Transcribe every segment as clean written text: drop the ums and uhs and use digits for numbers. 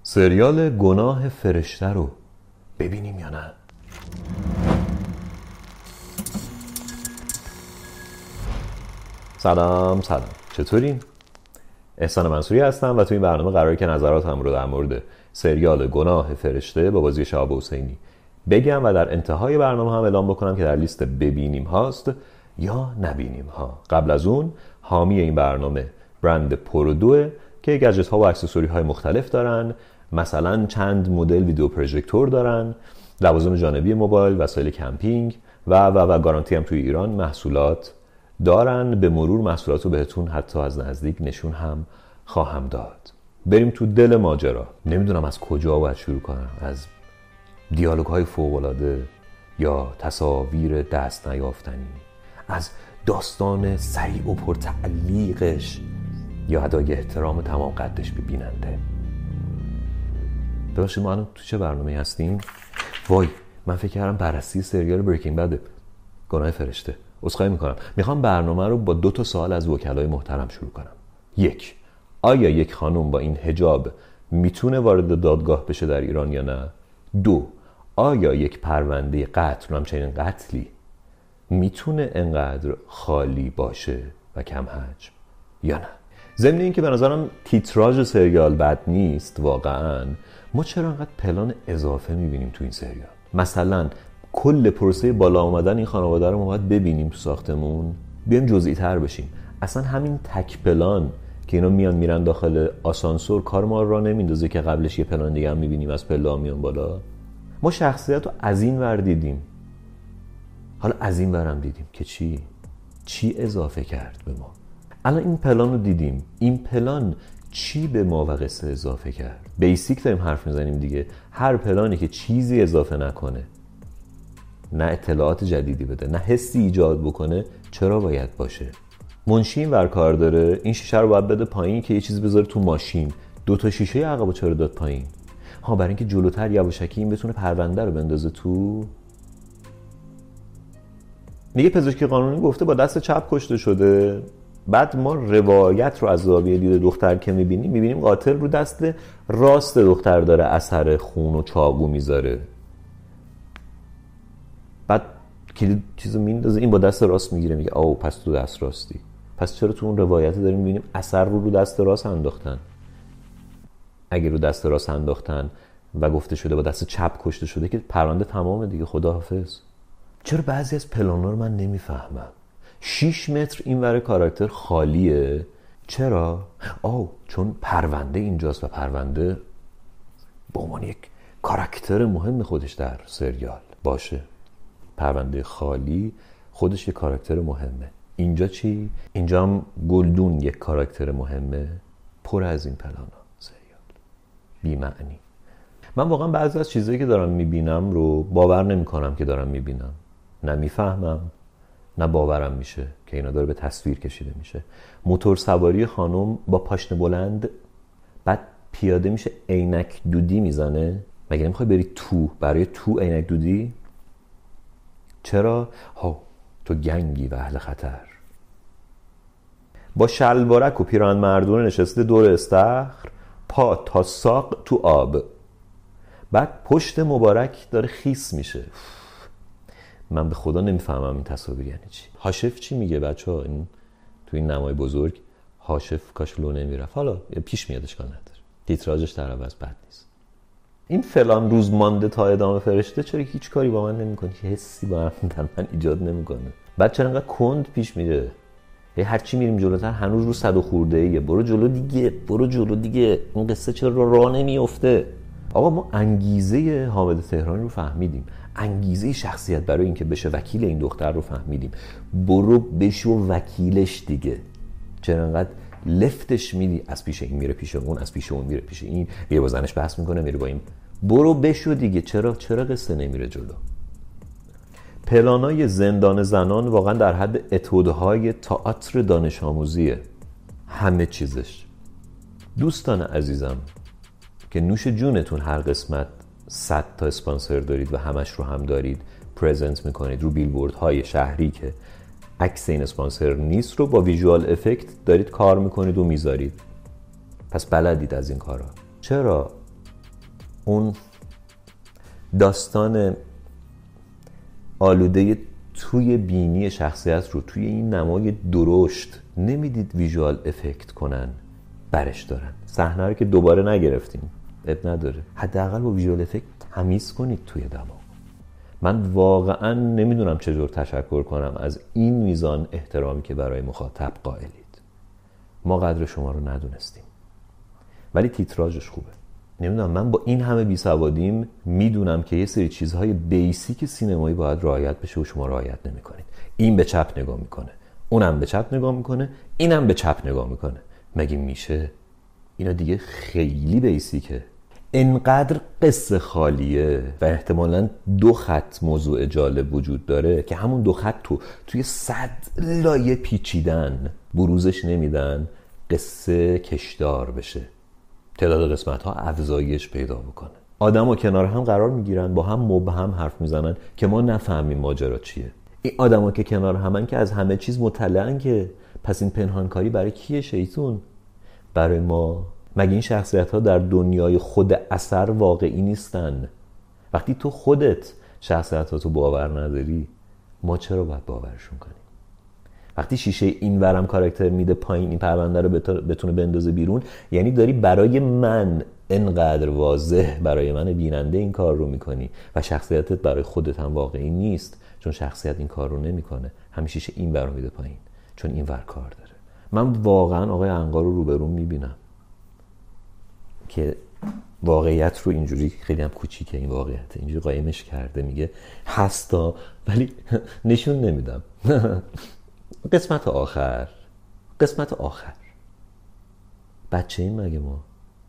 سریال گناه فرشته رو ببینیم یا نه؟ سلام چطورین؟ احسان منصوری هستم و تو این برنامه قراره که نظراتم رو در مورد سریال گناه فرشته با بازی شهاب حسینی بگم و در انتهای برنامه هم اعلام بکنم که در لیست ببینیم هاست یا نبینیم ها. قبل از اون حامی این برنامه برند پرودوه که گجت ها و اکسسوری های مختلف دارن، مثلا چند مدل ویدیو پروژکتور دارن، لوازم جانبی موبایل، وسایل کمپینگ و گارانتی هم توی ایران محصولات دارن. به مرور محصولات رو بهتون حتی از نزدیک نشون هم خواهم داد. بریم تو دل ماجرا. نمیدونم از کجا باید شروع کنم، از دیالوگ های فوق‌العاده یا تصاویر دست نیافتنی، از داستان سریع و پرتعلیقش یا ادای احترام تمام قدش به بیننده. ببخشید ما الان تو چه برنامه‌ای هستیم؟ وای من فکر کردم بررسی سریال بریکینگ بد گناه فرشته. عذرخواهی میکنم. میخوام برنامه رو با 2 سوال از وکلای محترم شروع کنم. 1. آیا یک خانم با این حجاب میتونه وارد دادگاه بشه در ایران یا نه؟ 2. آیا یک پرونده قتل، همچنین قتلی، میتونه انقدر خالی باشه و کم حجم یا نه؟ ضمن این که به نظرم تیتراژ سریال بد نیست واقعا، ما چرا انقدر پلان اضافه میبینیم تو این سریال؟ مثلا کل پروسه بالا آمدن این خانواده رو ما باید ببینیم تو ساختمون، بیایم جزئی تر بشیم. اصلا همین تک پلان که اینا میرن داخل آسانسور کار ما را نمیندازه که قبلش یه پلان دیگه هم میبینیم از پله میان بالا. ما شخصیت رو از این ور دیدیم، حالا از این ورم دیدیم که چی اضافه کرد به ما. الان این پلان رو دیدیم، این پلان چی به ما و قصه اضافه کرد؟ بیسیک داریم حرف میزنیم دیگه. هر پلانی که چیزی اضافه نکنه، نه اطلاعات جدیدی بده، نه حسی ایجاد بکنه، چرا باید باشه؟ منشی این ور کار داره، این شیشه رو باید بده پایین که یه چیزی بذاره تو ماشین. 2 شیشه عقبو چرا داد پایین؟ برای اینکه جلوتر یواشکی این بتونه پرونده رو بندازه تو. میگه پزشکی قانونی گفته با دست چپ کشته شده. بعد ما روایت رو از زاویه دید دختر که میبینیم قاتل رو دست راست دختر داره اثر خون و چاقو میذاره. بعد کلید چیزو میندازه، این با دست راست میگیره، میگه آو پس تو دست راستی. پس چرا تو اون روایت داریم میبینیم اثر رو دست راست انداختن؟ اگه رو دست راست انداختن و گفته شده با دست چپ کشته شده که پرونده تمامه دیگه، خداحافظ. چرا بعضی از پلانا رو من نمیفهمم؟ 6 متر این ور کاراکتر خالیه. چرا؟ چون پرونده اینجاست و پرونده به عنوان یک کاراکتر مهم خودش در سریال باشه. پرونده خالی خودش یک کاراکتر مهمه. اینجا چی؟ اینجا هم گلدون یک کاراکتر مهمه. پر از این پلانا سریال بی معنی. من واقعا بعضی از چیزایی که دارم میبینم رو باور نمیکنم که دارم میبینم. نه میفهمم نه باورم میشه که اینا داره به تصویر کشیده میشه. موتور سواری خانم با پاشنه بلند، بعد پیاده میشه عینک دودی میزنه. مگه نمیخوای بری برای تو عینک دودی؟ چرا؟ تو گنگی و اهل خطر. با شلوارک و پیراهن مردونه نشسته دور استخر، پا تا ساق تو آب، بعد پشت مبارک داره خیس میشه. من به خدا نمیفهمم این تصاویر یعنی چی. هاشف چی میگه بچه‌ها؟ این تو این نمای بزرگ هاشف کاش لو نمیرفت. حالا پیش میاد اشکال نداره، تیتراژش در عوض بد نیست. این فلان روز مانده تا ادامه فرشته چرا هیچ کاری با من نمیکنه؟ حسی با من ایجاد نمیکنه. بعد چرا انقدر کند پیش میره؟ هر چی میریم جلوتر هنوز رو 100 خورده ایه. برو جلو دیگه. این قصه چرا راه نمیفته؟ آقا ما انگیزه حامد تهرانی رو فهمیدیم، انگیزه شخصیت برای اینکه بشه وکیل این دختر رو فهمیدیم. برو بشو وکیلش دیگه. چرا انقدر لفتش میدی؟ از پیش این میره پیش اون، از پیش اون میره پیش این، یه با زنش بحث میکنه میره با این. برو بشو دیگه. چرا قصه نمیره جلو؟ پلانای زندان زنان واقعا در حد اتودهای تئاتر دانش آموزیه. همه چیزش. دوستان عزیزم که نوش جونتون هر قسمت 100 تا اسپانسر دارید و همش رو هم دارید پرزنت میکنید رو بیلبوردهای شهری که عکس این اسپانسر نیست رو با ویژوال افکت دارید کار میکنید و میذارید. پس بلدید از این کارا. چرا اون داستان آلوده توی بینی شخصیت رو توی این نمای درشت نمیدید ویژوال افکت کنن، برش دارن. صحنه رو که دوباره نگرفتیم اب نداره، حداقل با ویژوال افکت تمیز کنید توی دماغ. من واقعا نمیدونم چجور تشکر کنم از این میزان احترامی که برای مخاطب قائلید. ما قدر شما رو ندونستیم ولی تیتراژش خوبه. نمیدونم، من با این همه بیسوادیم میدونم که یه سری چیزهای بیسیک سینمایی باید رعایت بشه و شما رعایت نمیکنید. این به چپ نگاه میکنه، اونم به چپ نگاه میکنه، اینم به چپ نگاه میکنه. مگه میشه؟ اینا دیگه خیلی بیسیکه. انقدر قصه خالیه و احتمالاً 2 خط موضوع جالب وجود داره که همون 2 خط توی 100 لایه پیچیدن بروزش نمیدن قصه کشدار بشه، تعداد قسمت ها افزایش پیدا بکنه، آدم ها کنار هم قرار میگیرن، با هم مبهم حرف میزنن که ما نفهمیم ماجرا چیه. این آدم ها که کنار همن که از همه چیز مطلعن، که پس این پنهانکاری برای کیه؟ شیطون؟ برای ما؟ مگه این شخصیت ها در دنیای خود اثر واقعی نیستن؟ وقتی تو خودت شخصیت ها تو باور نداری، ما چرا باید باورشون کنیم؟ وقتی شیشه این ورم کاراکتر میده پایین، این پرونده رو بتونه بندازه بیرون، یعنی داری برای من انقدر واضح، برای من بیننده این کار رو میکنی و شخصیتت برای خودت هم واقعی نیست، چون شخصیت این کار رو نمیکنه، همین شیشه این ور رو میده پایین چون این ور کار داره. من واقعا آقای عنقا رو روبروم میبینم که واقعیت رو اینجوری، خیلی هم کوچیکه این واقعیت، اینجوری قایمش کرده، میگه هستا ولی نشون نمیدم. قسمت آخر بچه این مگه ما؟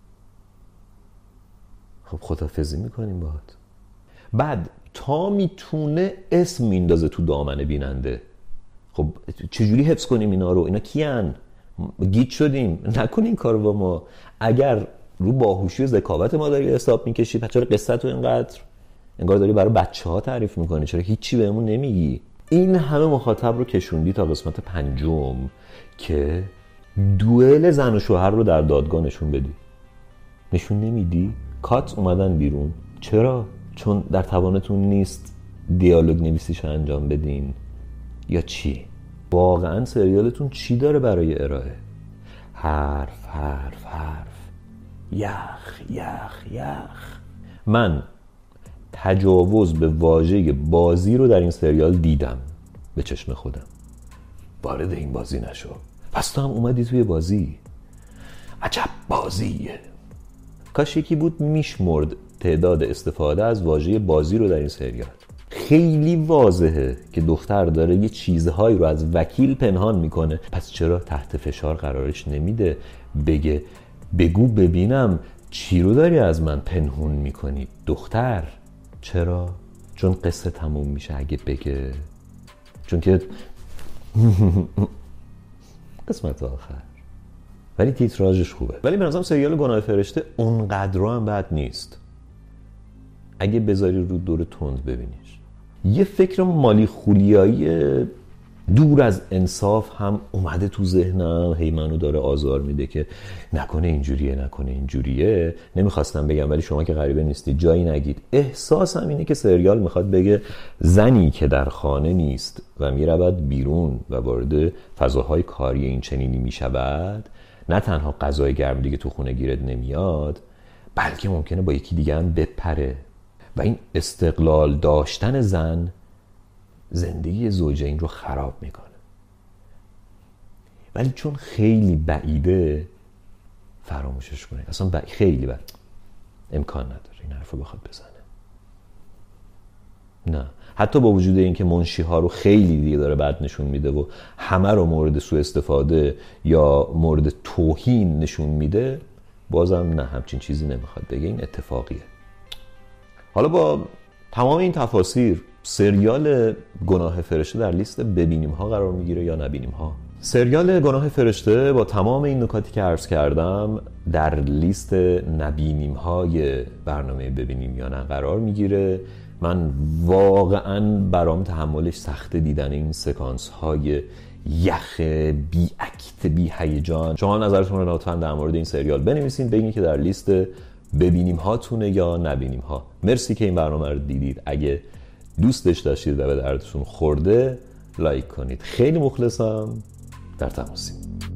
خب خداحافظی میکنیم باهات. بعد تا میتونه اسم میندازه تو دامن بیننده. خب چجوری حفظ کنیم اینا رو؟ اینا کیان؟ گیج شدیم، نکن این کارو با ما. اگر رو باهوشی و ذکاوت ما داری حساب میکشی، چرا قصه تو اینقدر انگار داری برای بچه ها تعریف میکنی؟ چرا هیچی بهمون نمیگی؟ این همه مخاطب رو کشوندی تا قسمت 5 که دوئل زن و شوهر رو در دادگاه نشون بدی. نشون نمیدی؟ کات اومدن بیرون. چرا؟ چون در توانتون نیست دیالوگ نویسیش انجام بدین یا چی؟ واقعا سریالتون چی داره برای ارائه؟ حرف حرف حرف، یخ یخ یخ. من تجاوز به واژه بازی رو در این سریال دیدم به چشم خودم. وارد این بازی نشو، پس تو هم اومدی توی بازی. عجب بازیه. کاش یکی بود میشمرد تعداد استفاده از واژه بازی رو در این سریال. خیلی واضحه که دختر داره یه چیزهایی رو از وکیل پنهان میکنه، پس چرا تحت فشار قرارش نمیده بگه بگو ببینم چی رو داری از من پنهون میکنی دختر؟ چرا؟ چون قصه تموم میشه اگه بگه، چون که قسمت آخر. ولی تیتراژش خوبه. ولی به نظرم سریال گناه فرشته اونقدر هم بد نیست اگه بذاری رو دور تند ببینیش. یه فکر مالی خولیایی دور از انصاف هم اومده تو ذهنم، هی منو داره آزار میده که نکنه اینجوریه. نمیخواستم بگم ولی شما که غریبه نیستید جایی نگید. احساسم اینه که سریال میخواد بگه زنی که در خانه نیست و میرود بیرون و وارد فضاهای کاری این چنینی میشود، نه تنها غذای گرم دیگه تو خونه گیرت نمیاد، بلکه ممکنه با یکی دیگه هم بپره. و این استقلال داشتن زن زندگی زوجین رو خراب میکنه. ولی چون خیلی بعیده فراموشش کنید. اصلا خیلی بعید، امکان نداره این حرف رو بخواد بزنه. نه، حتی با وجود این که منشی ها رو خیلی دیگه داره بد نشون میده و همه رو مورد سوء استفاده یا مورد توهین نشون میده، بازم نه، همچین چیزی نمیخواد بگه. این اتفاقیه. حالا با تمام این تفاسیر سریال گناه فرشته در لیست ببینیم ها قرار میگیره یا نبینیم ها؟ سریال گناه فرشته با تمام این نکاتی که عرض کردم در لیست نبینیم های برنامه ببینیم یا نه قرار میگیره. من واقعا برام تحملش سخته دیدن این سکانس های یخ بی اکت بی هیجان. شما نظرتون رو لطفاً در مورد این سریال بنویسین، بگین که در لیست ببینیم هاتونه یا نبینیم ها. مرسی که این برنامه رو دیدید. اگه دوستش داشتید و به دردتون خورده لایک کنید. خیلی مخلصم. در تماسیم.